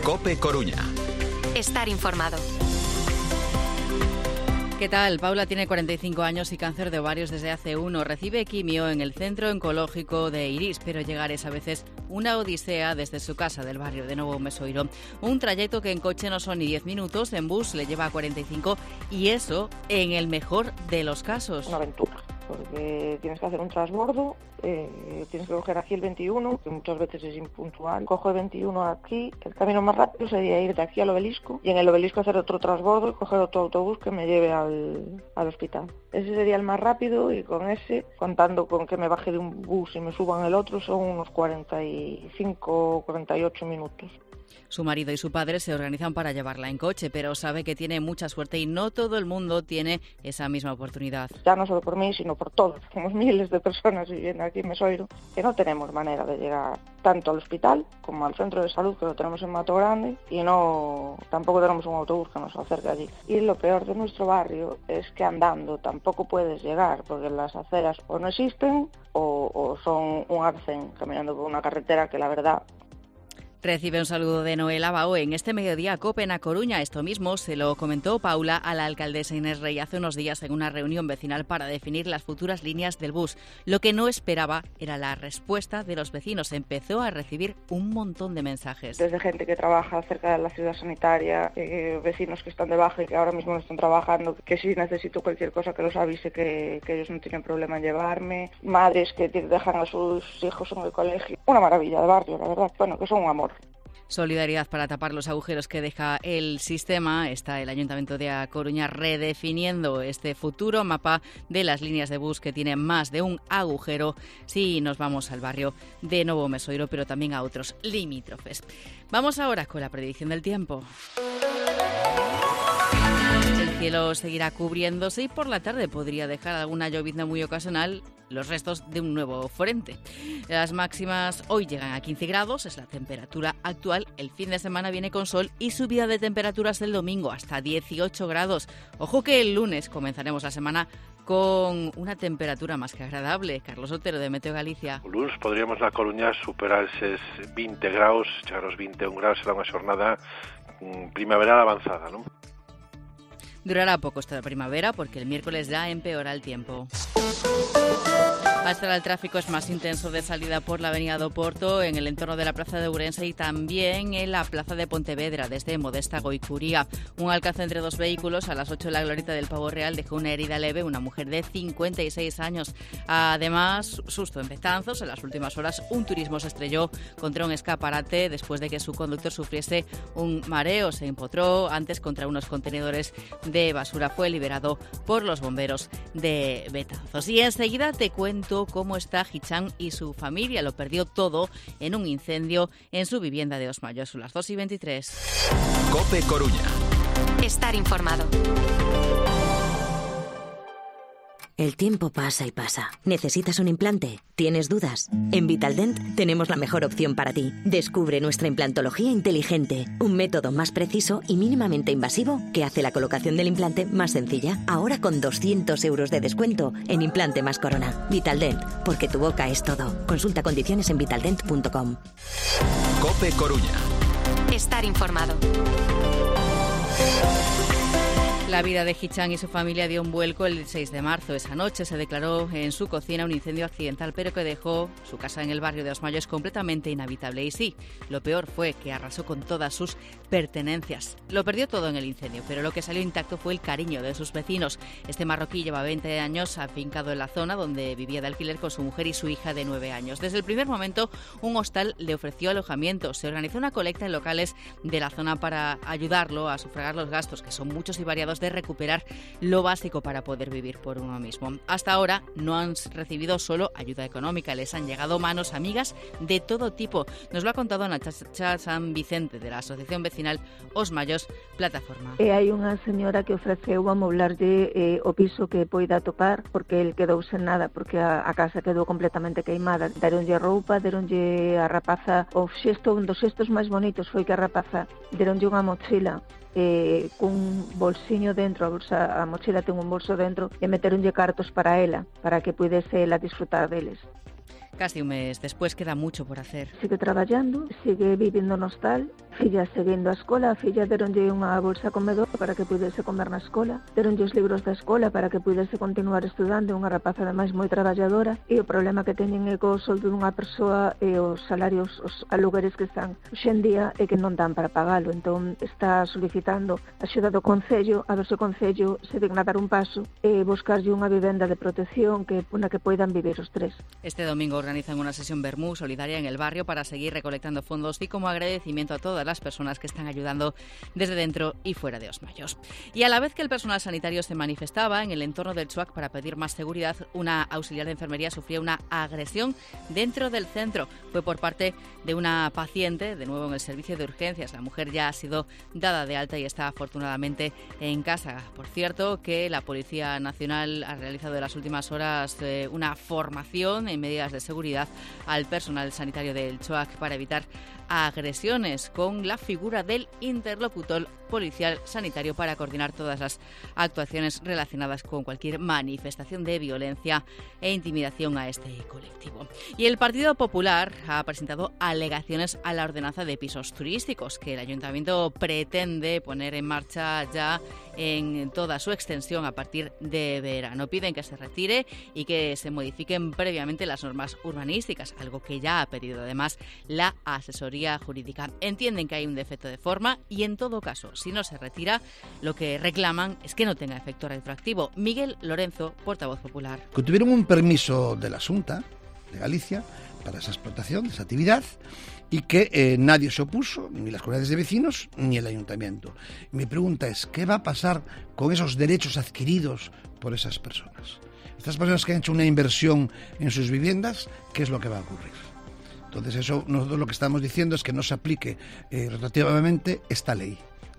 COPE Coruña. Estar informado. ¿Qué tal? Paula tiene 45 años y cáncer de ovarios desde hace 1. Recibe quimio en el Centro Oncológico de Irís, pero llegar es a veces una odisea desde su casa del barrio de Novo Mesoiro. Un trayecto que en coche no son ni 10 minutos, en bus le lleva 45 y eso en el mejor de los casos. Una aventura, porque tienes que hacer un transbordo, tienes que coger aquí el 21, que muchas veces es impuntual. Cojo el 21 aquí, el camino más rápido sería ir de aquí al obelisco y en el obelisco hacer otro transbordo y coger otro autobús que me lleve al hospital. Ese sería el más rápido y con ese, contando con que me baje de un bus y me suba en el otro, son unos 45 o 48 minutos. Su marido y su padre se organizan para llevarla en coche, pero sabe que tiene mucha suerte y no todo el mundo tiene esa misma oportunidad. Ya no solo por mí, sino por todos. Somos miles de personas viviendo aquí en Mesoiro que no tenemos manera de llegar tanto al hospital como al centro de salud, que lo tenemos en Mato Grande, y tampoco tenemos un autobús que nos acerque allí. Y lo peor de nuestro barrio es que andando tampoco puedes llegar, porque las aceras o no existen o son un arcén, caminando por una carretera que la verdad... Recibe un saludo de Noela Bao en este mediodía COPE en A Coruña. Esto mismo se lo comentó Paula a la alcaldesa Inés Rey hace unos días en una reunión vecinal para definir las futuras líneas del bus. Lo que no esperaba era la respuesta de los vecinos. Empezó a recibir un montón de mensajes. Desde gente que trabaja cerca de la ciudad sanitaria, vecinos que están de baja y que ahora mismo no están trabajando, que si necesito cualquier cosa que los avise, que ellos no tienen problema en llevarme. Madres que dejan a sus hijos en el colegio. Una maravilla de barrio, la verdad. Bueno, que son un amor. Solidaridad para tapar los agujeros que deja el sistema. Está el Ayuntamiento de A Coruña redefiniendo este futuro mapa de las líneas de bus que tiene más de un agujero si nos vamos al barrio de Novo Mesoiro, pero también a otros limítrofes. Vamos ahora con la predicción del tiempo. El cielo seguirá cubriéndose y por la tarde podría dejar alguna llovizna muy ocasional, los restos de un nuevo frente. Las máximas hoy llegan a 15 grados, es la temperatura actual. El fin de semana viene con sol y subida de temperaturas el domingo hasta 18 grados. Ojo que el lunes comenzaremos la semana con una temperatura más que agradable. Carlos Otero, de Meteo Galicia. O lunes poderíamos na Coruña superar eses 20 graus, chegar aos 21 graus, será unha xornada primaveral avanzada, non? Durará poco esta primavera porque el miércoles ya empeora el tiempo. Hasta ahora el tráfico es más intenso de salida por la avenida do Porto, en el entorno de la plaza de Ourense y también en la plaza de Pontevedra, desde Modesta a Goicuría. Un alcance entre dos vehículos a las 8 en la glorieta del Pavo Real dejó una herida leve, una mujer de 56 años. Además, susto en Betanzos. En las últimas horas un turismo se estrelló contra un escaparate después de que su conductor sufriese un mareo. Se empotró antes contra unos contenedores de basura. Fue liberado por los bomberos de Betanzos. Y enseguida te cuento cómo está Hicham y su familia. Lo perdió todo en un incendio en su vivienda de Osmayo. Son las 2:23. COPE Coruña. Estar informado. El tiempo pasa y pasa. ¿Necesitas un implante? ¿Tienes dudas? En Vitaldent tenemos la mejor opción para ti. Descubre nuestra implantología inteligente, un método más preciso y mínimamente invasivo que hace la colocación del implante más sencilla. Ahora con 200 euros de descuento en implante más corona. Vitaldent, porque tu boca es todo. Consulta condiciones en vitaldent.com. COPE Coruña. Estar informado. La vida de Hicham y su familia dio un vuelco el 6 de marzo. Esa noche se declaró en su cocina un incendio accidental, pero que dejó su casa en el barrio de Osmayos completamente inhabitable. Y sí, lo peor fue que arrasó con todas sus pertenencias. Lo perdió todo en el incendio, pero lo que salió intacto fue el cariño de sus vecinos. Este marroquí lleva 20 años afincado en la zona donde vivía de alquiler con su mujer y su hija de 9 años. Desde el primer momento, un hostal le ofreció alojamiento. Se organizó una colecta en locales de la zona para ayudarlo a sufragar los gastos, que son muchos y variados, de recuperar lo básico para poder vivir por uno mismo. Hasta ahora no han recibido solo ayuda económica, les han llegado manos amigas de todo tipo. Nos lo ha contado Natasha San Vicente, de la Asociación Vecinal Osmayos Plataforma. Hai unha señora que ofreceu amoblarlle o piso que poida topar, porque el quedou sen nada, porque a casa quedou completamente queimada. Deronlle roupa, deronlle a rapaza, un dos xestos máis bonitos foi que a rapaza deronlle unha mochila cun bolsiño dentro, a mochila ten un bolso dentro, e meteronlle cartos para ela, para que pudese ela disfrutar deles. Casi un mes después queda mucho por hacer. Sigue traballando, sigue vivindo no hostal, filla seguindo a escola, a filla deronlle unha bolsa comedor para que pudese comer na escola, deronlle os libros da escola para que pudese continuar estudando, unha rapaza ademais moi traballadora, e o problema que teñen é co soldo dunha persoa e os salarios, os alugueres que están hoxendía e que non dan para pagalo. Entón está solicitando axuda do Concello, a ver se o Concello se digna dar un paso e buscarlle unha vivenda de protección na que poidan vivir os tres. Este domingo organizan una sesión Bermú solidaria en el barrio para seguir recolectando fondos y como agradecimiento a todas las personas que están ayudando desde dentro y fuera de Os Mayos. Y a la vez que el personal sanitario se manifestaba en el entorno del Chuac para pedir más seguridad, una auxiliar de enfermería sufrió una agresión dentro del centro. Fue por parte de una paciente, de nuevo en el servicio de urgencias. La mujer ya ha sido dada de alta y está afortunadamente en casa. Por cierto, que la Policía Nacional ha realizado en las últimas horas una formación en medidas de seguridad al personal sanitario del Chuac para evitar agresiones, con la figura del interlocutor policial sanitario para coordinar todas las actuaciones relacionadas con cualquier manifestación de violencia e intimidación a este colectivo. Y el Partido Popular ha presentado alegaciones a la ordenanza de pisos turísticos que el Ayuntamiento pretende poner en marcha ya en toda su extensión a partir de verano. Piden que se retire y que se modifiquen previamente las normas urbanísticas, algo que ya ha pedido además la asesoría jurídica. Entienden que hay un defecto de forma y en todo caso, si no se retira, lo que reclaman es que no tenga efecto retroactivo. Miguel Lorenzo, portavoz popular. Que tuvieron un permiso de la Xunta de Galicia para esa explotación, esa actividad, y que nadie se opuso, ni las comunidades de vecinos, ni el ayuntamiento. Mi pregunta es, ¿qué va a pasar con esos derechos adquiridos por esas personas? Estas personas que han hecho una inversión en sus viviendas, ¿qué es lo que va a ocurrir? Entonces, eso nosotros lo que estamos diciendo es que no se aplique retroactivamente esta ley.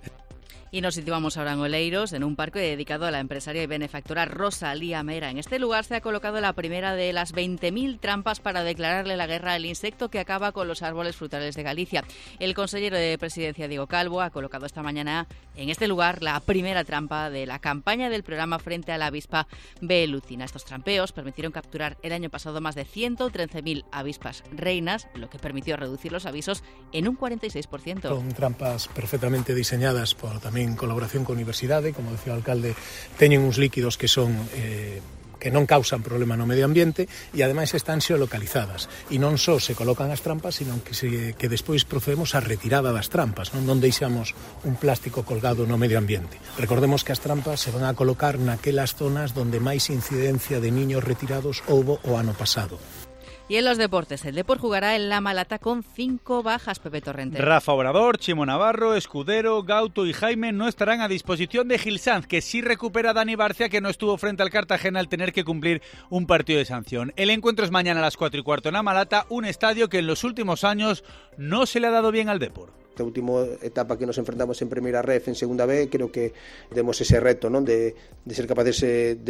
Y nos situamos ahora en Oleiros, en un parque dedicado a la empresaria y benefactora Rosalía Mera. En este lugar se ha colocado la primera de las 20.000 trampas para declararle la guerra al insecto que acaba con los árboles frutales de Galicia. El consejero de Presidencia, Diego Calvo, ha colocado esta mañana en este lugar la primera trampa de la campaña del programa frente a la avispa velutina. Estos trampeos permitieron capturar el año pasado más de 113.000 avispas reinas, lo que permitió reducir los avisos en un 46%. Son trampas perfectamente diseñadas por tamén en colaboración con a universidade, como decía o alcalde, teñen uns líquidos que son que non causan problema no medio ambiente e ademais están xeolocalizadas e non só se colocan as trampas, sino que despois procedemos á retirada das trampas, non deixamos un plástico colgado no medio ambiente. Recordemos que as trampas se van a colocar naquelas zonas donde máis incidencia de niños retirados houbo o ano pasado. Y en los deportes, el Depor jugará en La Malata con 5 bajas, Pepe Torrente. Rafa Obrador, Chimo Navarro, Escudero, Gauto y Jaime no estarán a disposición de Gil Sanz, que sí recupera a Dani Barcia, que no estuvo frente al Cartagena al tener que cumplir un partido de sanción. El encuentro es mañana a las 4:15 en La Malata, un estadio que en los últimos años no se le ha dado bien al Depor. Esta última etapa que nos enfrentamos en Primera Ref, en Segunda B, creo que demos ese reto, ¿no? de ser capaces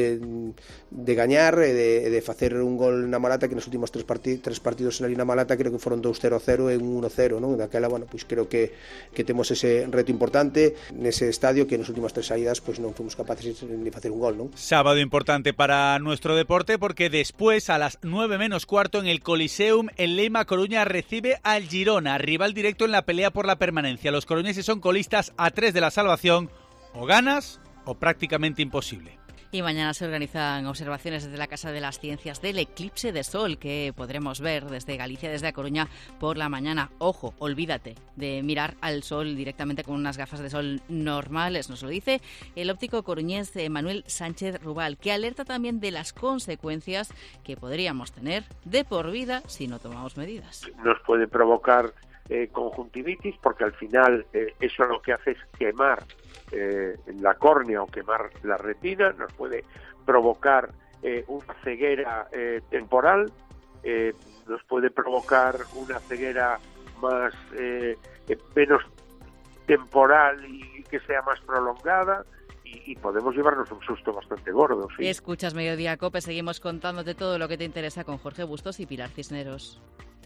de gañar, de facer un gol na Malata, que nos últimos tres partidos en la Malata creo que foron 2-0-0 e un 1-0, ¿no? Daquela, bueno, pois creo que temos ese reto importante nese estadio, que nas últimas tres saídas pois non fomos capaces de facer un gol, ¿no? Sábado importante para nuestro deporte, porque después a las 9:15 en el Coliseum, el Leima Coruña recibe al Girona, rival directo en la pelea por la permanencia. Los coruñeses son colistas a 3 de la salvación, o ganas o prácticamente imposible. Y mañana se organizan observaciones desde la Casa de las Ciencias del eclipse de sol que podremos ver desde Galicia, desde A Coruña por la mañana. Ojo, olvídate de mirar al sol directamente con unas gafas de sol normales, nos lo dice el óptico coruñés Manuel Sánchez Rubal, que alerta también de las consecuencias que podríamos tener de por vida si no tomamos medidas. Nos puede provocar conjuntivitis, porque al final eso lo que hace es quemar la córnea o quemar la retina, nos puede provocar una ceguera temporal, nos puede provocar una ceguera más menos temporal y que sea más prolongada, y podemos llevarnos un susto bastante gordo. ¿Sí? Escuchas Mediodía Cope, seguimos contándote todo lo que te interesa con Jorge Bustos y Pilar Cisneros.